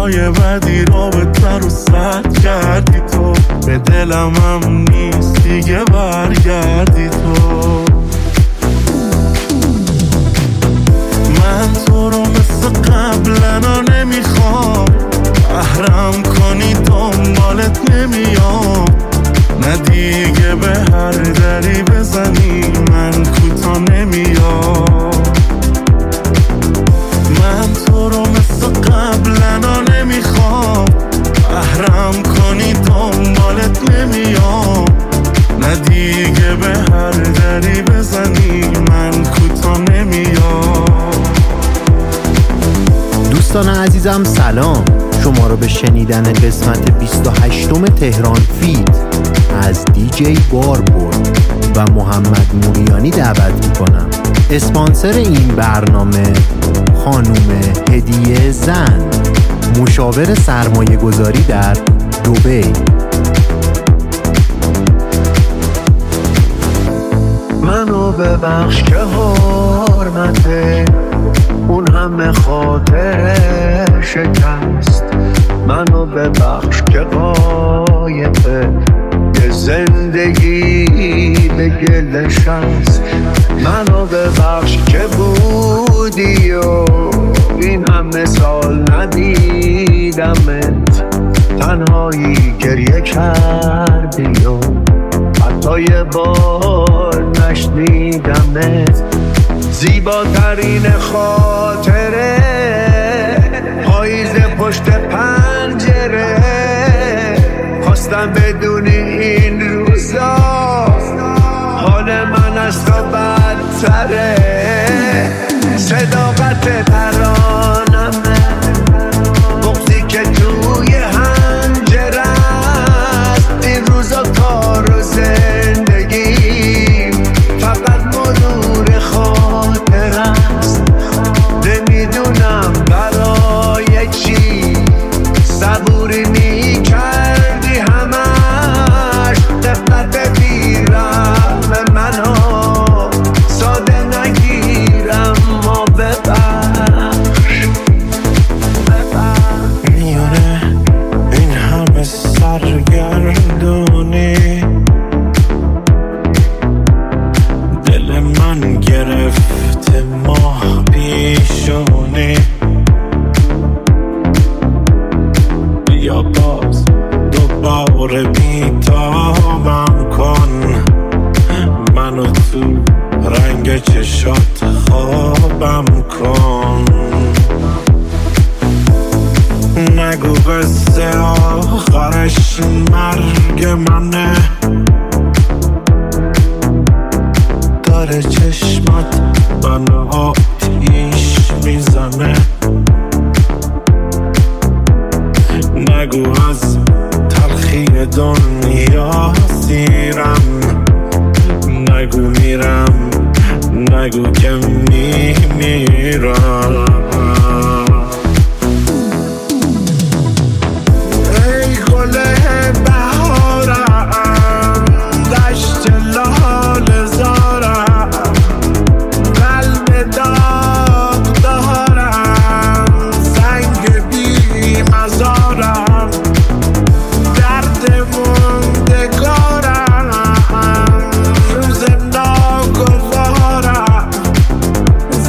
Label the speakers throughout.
Speaker 1: روزای بعدی رابطه رو سرد کردی تو، به دلم هم نیست دیگه برگردی تو. من تو رو مثل قبلنا نمیخوام، بهرم کنی دنبالت نمیام، نه دیگه به هر دری بزنی من کوتا نمیام. من تو رو مثل قبلنا نمیخوام، بهرم کنی دنبالت نمیام، نه دیگه به هر دری بزنی من کوتا نمیام.
Speaker 2: دوستان عزیزم سلام، شما رو به شنیدن قسمت 28م تهران فیت از دیجی باربورد و محمد موریانی دعوت میکنم. اسپانسر این برنامه خانوم هدیه زن، مشاور سرمایه گذاری در دبی.
Speaker 3: منو ببخش که حرمته اون همه خاطر شکست، منو ببخش که قایقه یه زندگی به گلش هست، منو ببخش که بودی و این همه سال ندیدمت، تنهایی گریه کردی و حتی یه بار نشنیدمت. زیباترین خاطره پاییز پشت پنجره، خواستم بدونی این روزا حال من از تو بدتره. صداقت ترانمه بغضی که توی هنجره است، این روزا کار و زندگی فقط مرور خاطر است. نمیدونم برای چی صبوری میکردی همش، دقت بیرم منو ساده نگیرم ما ببخش.
Speaker 1: میونه این همه سرگردونی دل من گرفته ماه پیشونی، بیا باز دوباره بیتابم کن، منو تو رنگ چشات خوابم کن. نگو قصه آخرش مرگ منه، داره چشمات منو آتیش میزنه. نگو از تلخی دنیا سیرم، نگو میرم، نگو که میمیرم. ای گل بهارم دشت لاله زارم، قلب داغ دارم سنگ بی مزارم، درد موندگارم روز ناگوارم،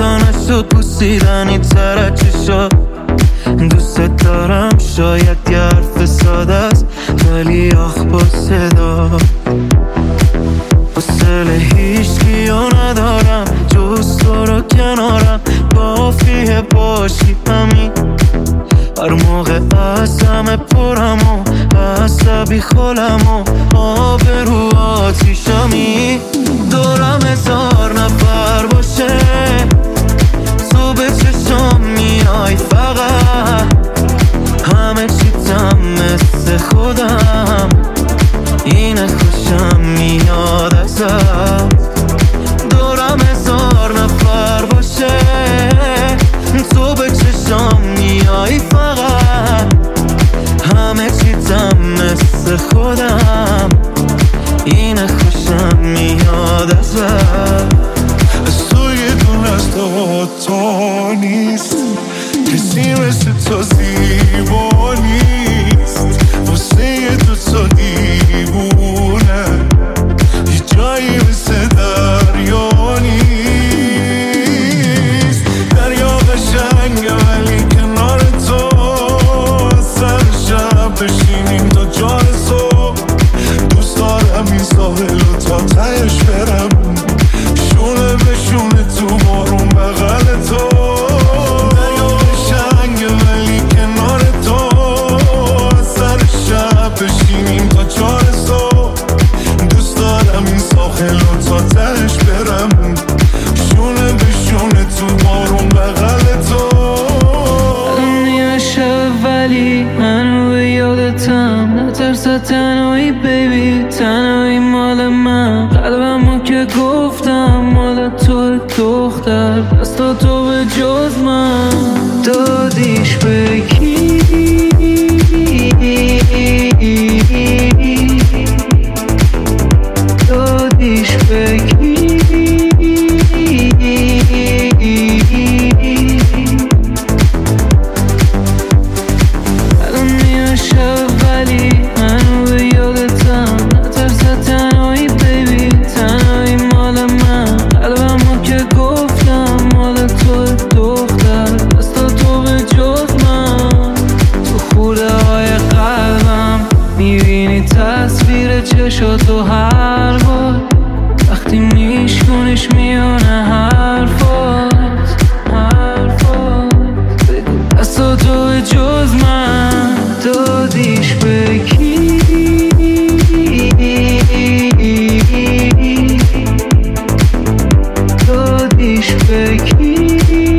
Speaker 4: پیدا نشد بوسیدنی تر چشات. دوست دارم شاید یه حرف ساده است ولی آخ با صدا. حوصله هیچکیو ندارم جز تو رو کنارم، کافیه باشی همین. هر موقع از همه پرم و عصبی خالم و آبرو آتیشمی. دورم 1000 نفر باشه تو به چشم میای فقط، همه چیتم مثل خودم اینه خوشم میاد ازت. دورم 1000 نفر باشه تو به چشم میای فقط، همه چیتم مثل خودم اینه خوشم میاد ازت.
Speaker 1: از تو یه دون از تو نیست، کسی مثل تو زیبا نیست. واسه تو دیوونه یه جایی مثل دریا نیست. دریا قشنگه ولی کنار تو سر شب بشینیم تا جان صبح. دوست دارم این ساحل رو تا تهش برم، شونه به شونه تو بارون بغل تو. دریا قشنگه ولی کنار تو سر شب بشینیم تا جان صبح. دوست دارم این ساحل رو تا تهش برم، شونه به شونه تو بارون بغل تو.
Speaker 4: نیمه شب ولی هنو یادتم، نترس تنهایی بیبی، تنهایی مال من. قلبمو که گفتم مال تو دختر، دست تو به جز من دادیش به کی؟ دادیش به کی؟ الان نیمه شب ولی هنو یادتم، نترس تنهایی بیبی، تنهایی مال من. قلبمو که گفتم مال تو دختر، دست تو به جز من. تو خوده های قلبم میبینی تصویر چشاتو هر بار، وقتی میشکنیش میونه حرفات. بگو دست تو به جز من دادیش به کی؟ دادیش به کی؟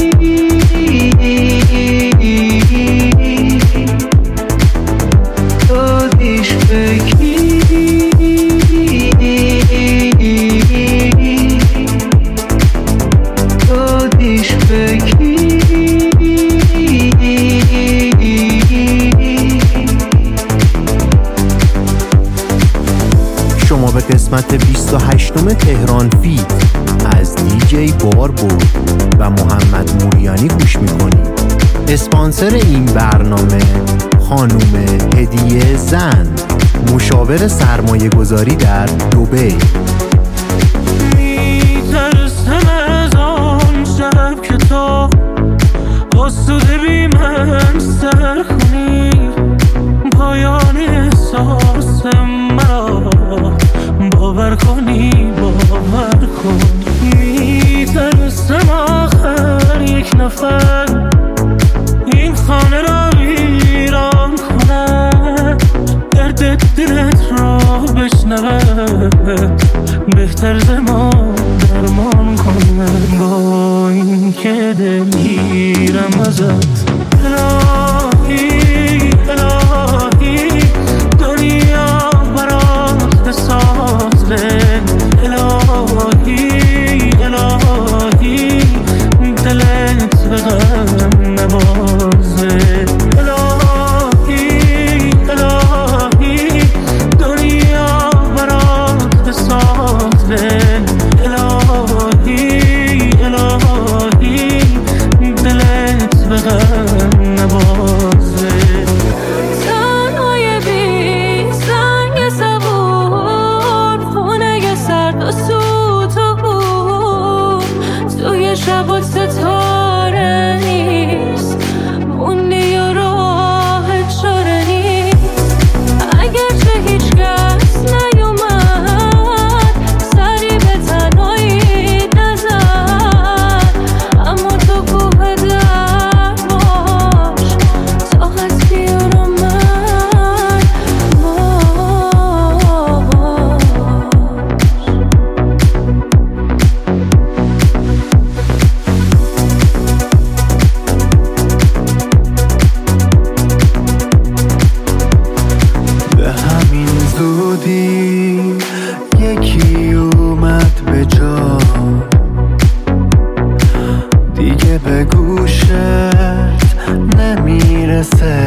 Speaker 4: دادیش به کی؟ دادیش به کی؟
Speaker 2: شما به قسمت 28م تهران فیت از دیجی باربرد و محمد موریانی گوش میکنید. اسپانسر این برنامه خانوم هدیه زن، مشاور سرمایه گذاری در دبی.
Speaker 1: میترسم از آن شب که تو آسوده بی من سر کنی، پایان احساس مرا باور کنی، باور کن. میترسم آخر یک نفر این خانه را ویران کنه، درد دلت را بشنوه، بهتر ز ما درمان کنه. با این که دلگیرم ازت الهی، الهی دنیا برات بسازه. الهی، الهی دلت به غم نبازه. الهی، الهی دنیا برات بسازه. الهی، الهی دلت به غم نبازه.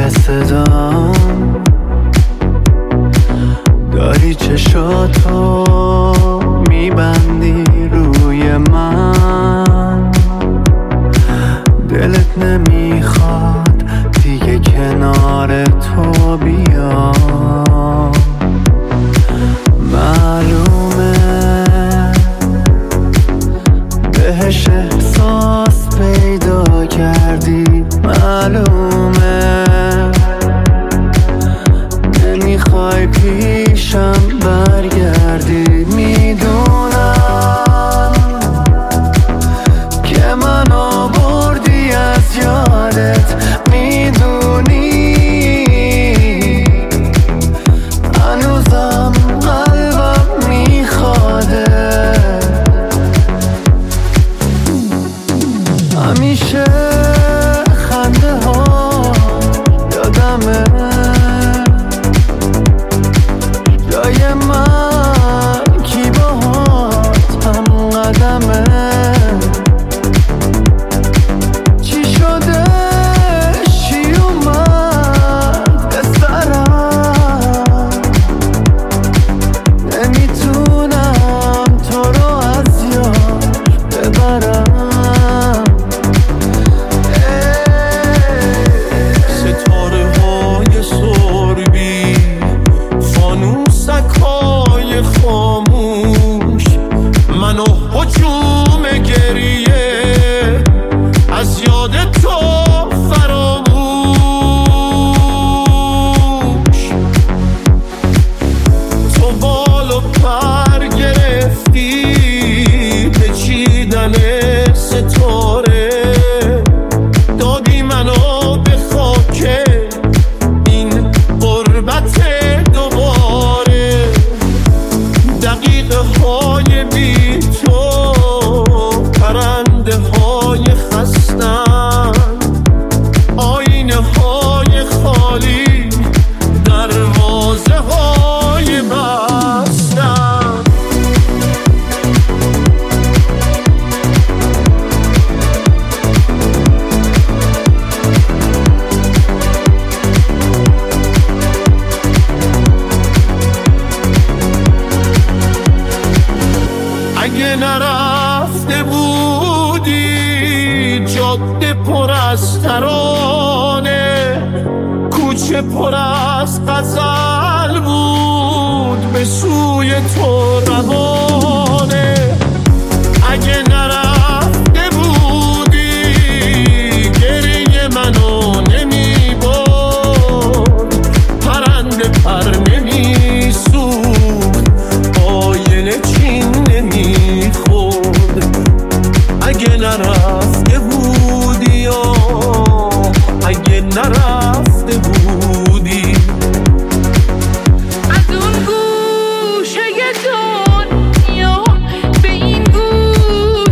Speaker 4: صدام داری چشاتو میبندی روی من، دلت نمیخواد دیگه کنار تو بیام. معلومه بهش احساس پیدا کردی، معلومه نمیخوای پیشم برگردی. میدونم که منو بردی از یادت، میدونی هنوزم قلبم میخواده. همیشه خنده ها یادمه، جای من کی باهات هم قدمه. چی شده چی اومد به سرم، نمیتونم تو رو از یاد ببرم.
Speaker 1: ستاره های سربی، فانوسک های خاموش، منو هجوم گریه از یاد تو فراموش. تو بال و پر گرفتی به چیدن ستاره، دادی منو به خاک این غربت دوباره. دقیقه های بی تو پرنده های خستن، آینه های خالی دروازه های بستن. اگه نرفته بودی جاده پر از ترانه، کوچه پر از غزل بود به سوی تو روانه. اگه نرفته بودی گریه منو نمیبرد، پرنده پر نمیسوخت، آینه چین نمیخورد. اگه نرفته بودی اگه نرفته بودی.
Speaker 5: از اون گوشه دنیا به این گوشه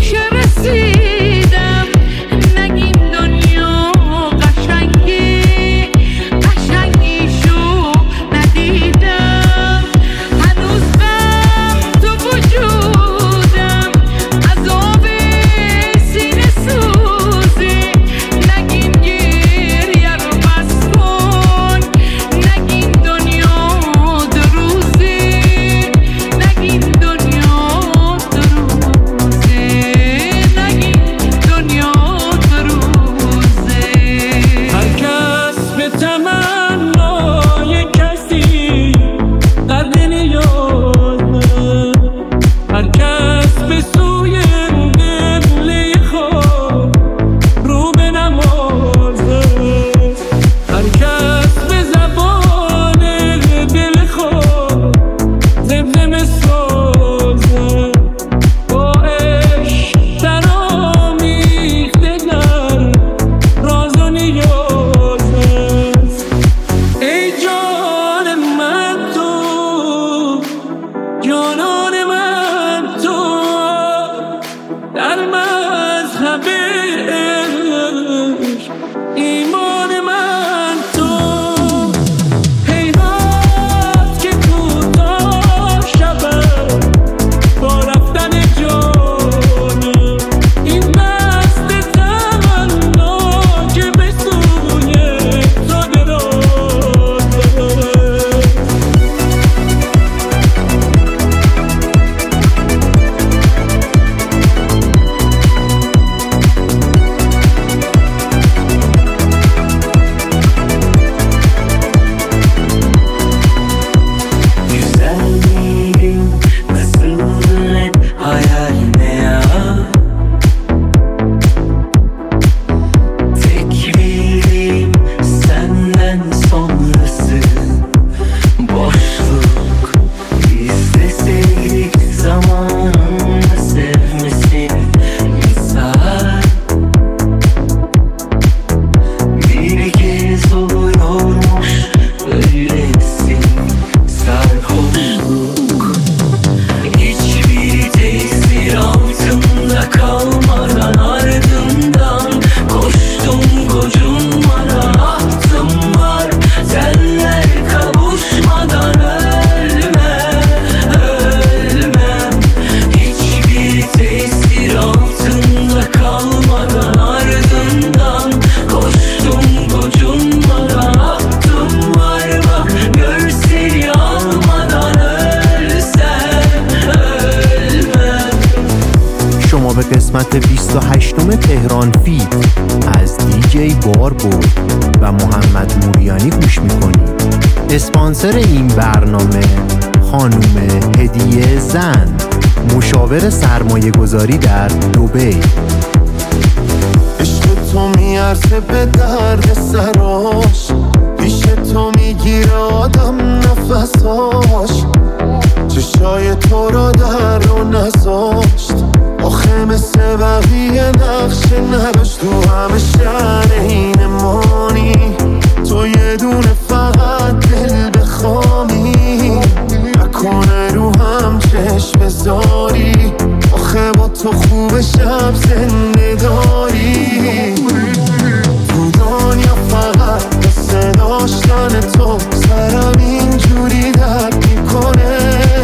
Speaker 2: قسمت 28 تهران فیت از دیجی باربرد و محمد موریانی گوش میکنید. اسپانسر این برنامه خانوم هدیه زند، مشاور سرمایه گذاری در دبی.
Speaker 1: عشق تو میارزه به درد سراش، پیش تو میگیره آدم نفساش، چشای تو را در رو نذاشت، آخه مثل بقیه نقش نداشت. تو همه شهر این مانی، تو یه دونه فقط دل بخوانی، نکنه رو هم چشم بذاری، آخه با تو خوب شب زنده داری. تو دنیا فقط قصه داشتن تو، سرم اینجوری درد میکنه،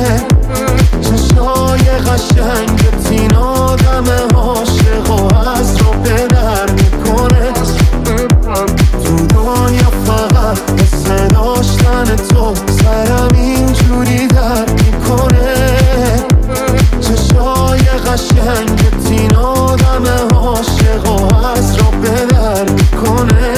Speaker 1: چشای قشنگت این آدم عاشق و از رو به در میکنه. تو دنیا فقط قصه داشتن تو، سرم اینجوری درد میکنه، چشای قشنگت این آدم عاشق و از رو به در میکنه.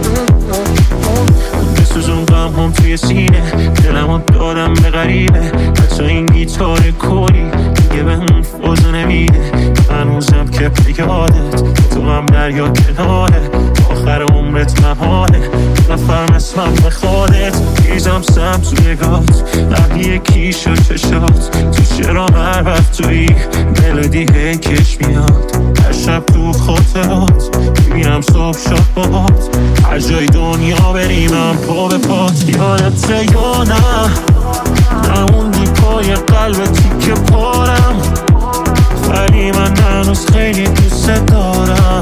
Speaker 1: بسوزون غم هم توی سینه، دلم هم دادم به غریبه، حتی این گیتار کوری دیگه به اون فوزو نمیده. هنوزم که پیادت تو هم دریا کناره، آخر عمرت محاله نفرم اسمم بخوادت. میزم سم توی گات نقیه کیش و چشات، تو چرا هر وقت توی ملودی هیکش میاد. هر شب تو خاطرات میبینم صبح شد باهات، هر جای دنیا بریمم پا به پات. یادته یا نه نموندی پای قلبتی که پارم، ولی من هنوز خیلی دوست دارم.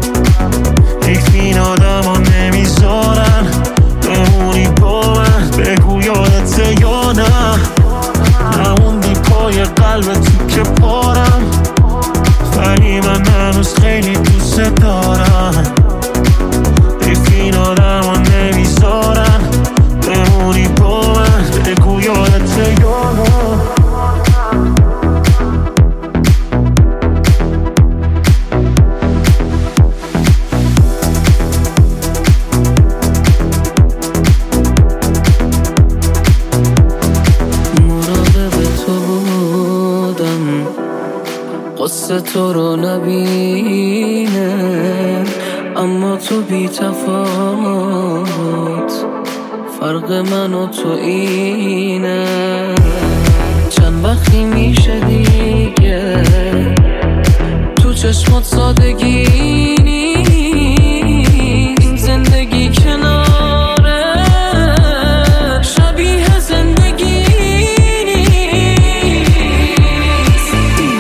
Speaker 1: این آدم ها نمیذارن بمونی با من، بگو یادته یا نه نموندی پای قلبتی که پارم، ولی من هنوز خیلی دوست دارم. این آدم ها نمیذارن بمونی با من، بگو یادته یا نه.
Speaker 4: قصه تو رو نبینه اما تو بی تفاوت، فرق من و تو اینه. چند وقتی میشه دیگه تو چشمات سادگی نیست، این زندگی کناره شبیه زندگی نیست.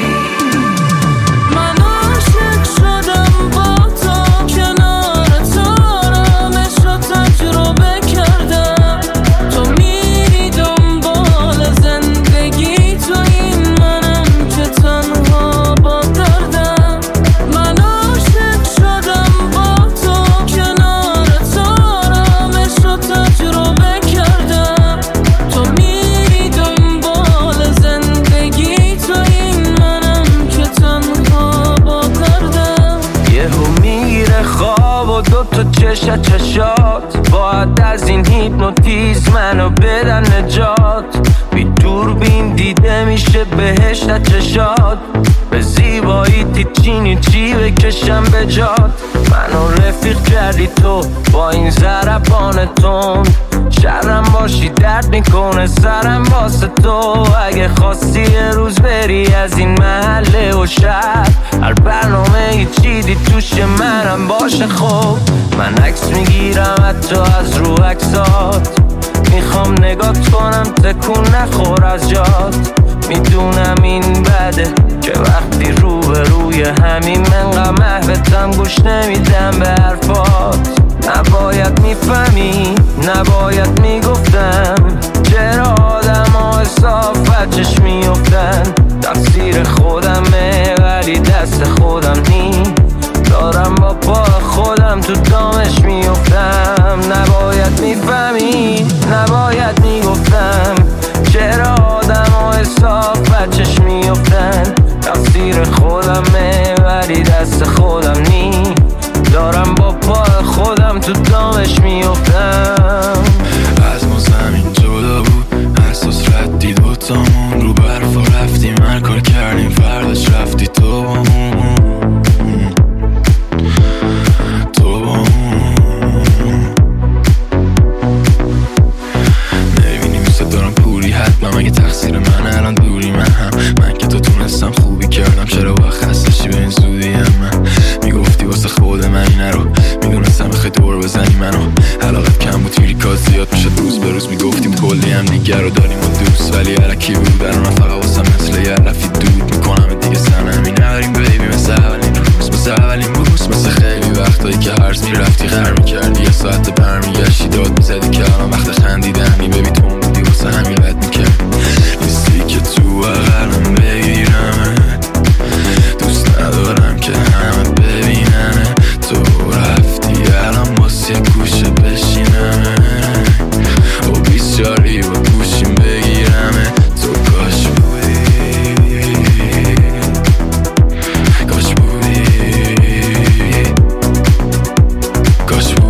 Speaker 4: من عاشق شدم با تو، کنار تو آرامش رو تجربه کردم. تو میری دنبال زندگی، تو این منم که تنها با دردم. من عاشق شدم با تو، کنار تو آرامش رو تجربه کردم. تو میری دنبال زندگی، تو این منم که تنها با دردم.
Speaker 3: یهو میگیره خواب و دوتا چشات، باید از این هیپنوتیزم منو بدن نجات. بی دوربین دیده میشه بهشت چشات، به زیبایی چی بکشم به جات. منو رفیق کردی تو با این ضربان تند، شرم باشی درد میکنه سرم واسه تو. اگه خواستی یه روز بری از این محله و شهر، هر برنامه ای چیدی توش منم باشه. خب من عکس میگیرم حتی از رو عکسات، میخوام نگات کنم تکون نخور از جات. میدونم این بده که وقتی رو به روی همین منقدر محبتم گوش نمیدم به حرفات. نباید میفهمی نباید میگفتم، چرا آدم ها صاف بچش میفتن. تقصیر خودمه ولی دست خودم نی، دارم با پا خودم تو دامش میفتم. نباید میفهمی نباید میگفتم، چرا آدم ها صاف بچش میفتن. تقصیر خودمه دست خودم نی دارم با پای خودم تو دامش میافتم.
Speaker 5: از ما زمین جدا بود احساس ردی دوتامون رو برفا رفتیم هر کار کردیم فرداش رفتی تو با نمیبینی میست دارم پوری حتما مگه تقصیر من الان دوری من که تو تونستم خوبی کردم چرا با خستشی به این زودی من میگفتی واسه خود من اینه رو میدونستم بخوای دور بزنی منو علاقت کم بود تیریکات زیاد میشد روز به روز میگفتیم کلی هم دیگر رو داریم و دوست ولی علکی بود در اون فقط واسه مثل یه رفی دود میکنم دیگه سنمی نداریم بیبی مثل اولین روز مثل اولین بوس مثل خیلی وقتایی که هرز میرفتی غر میکردی یه ساعت برمیگشتی داد میزدی که الان وقت خندیدنی ببی تو بودی واسه همین رد میکرد نیستی که تو اقلم بگیرم دوست ندارم که همه ببینن تو رفتی الان باز یه گوشه بشینم و بیسیاری با گوشیم بگیرم تو کاش بودی کاش بودی کاش بودی